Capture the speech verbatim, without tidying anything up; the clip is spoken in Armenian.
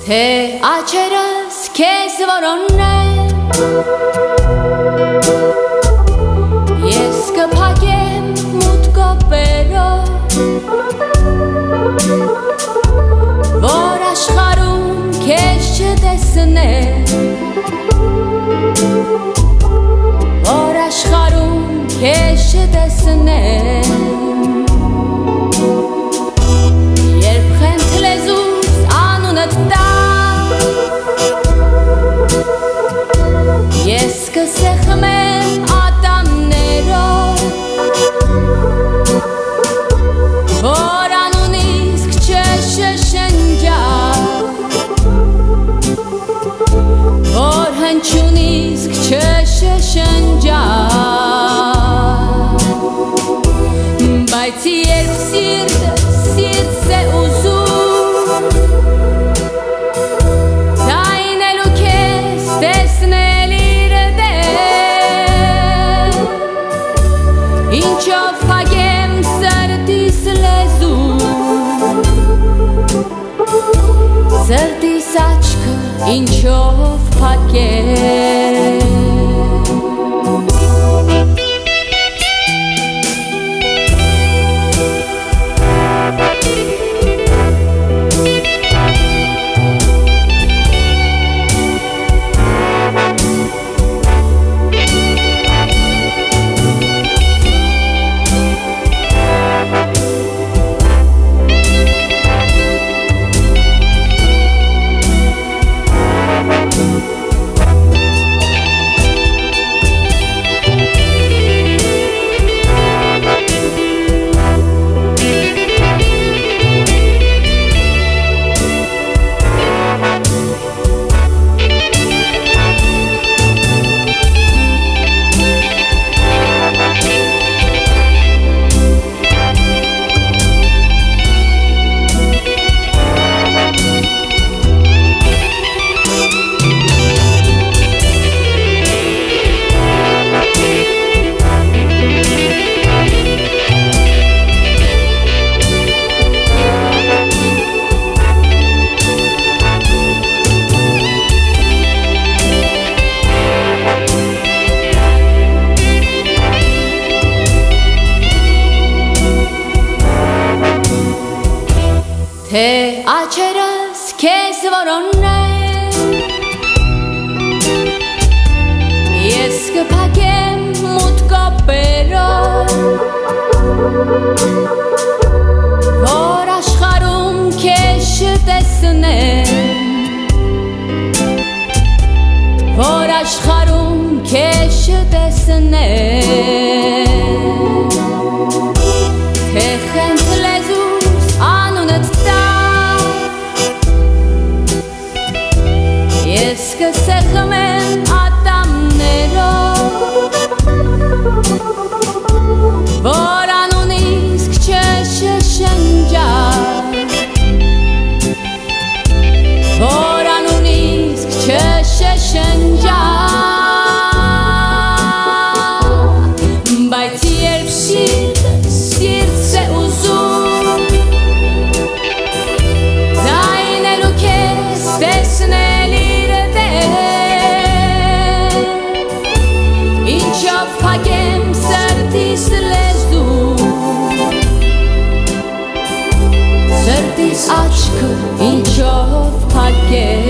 Թե աչերս քեզ որոննեմ, ես կփակեմ մուտքովերով, որ աշխարհում քեզ չտեսնեմ, որ աշխարհում քեզ չտեսնեմ, երբ խնդրեզուս անունդ տա, ես կսեղմեմ ատամներով, որ անունիսկ չշշնջա, որ հնչյունիսկ չշշնջա, բայց երբ սիրտը սիրտս է ուզում, ձայնելու քեզ տեսնել իր դեմ, ինչով փակեմ սրտիս լեզուն, սրտիս աչքը ինչով փակեմ։ Թե աչերս քեզ որոննեմ, ես կփակեմ մուտքովերով, որ աշխարհում քեզ չտեսնեմ, որ աշխարհում քեզ չտեսնեմ, թե խնդրեզուս անունդ տա, ես կսեղմեմ ատամներով, որ անունիսկ չշշնջա, որ անունիսկ չշշնջա, բայց երբ սիրտս սիրտս է ուզում, ձայնելու քեզ տեսնել իր դեմ, ինչով փակեմ սրտիս լեզուն, սրտիս աչքը ինչով փակեմ։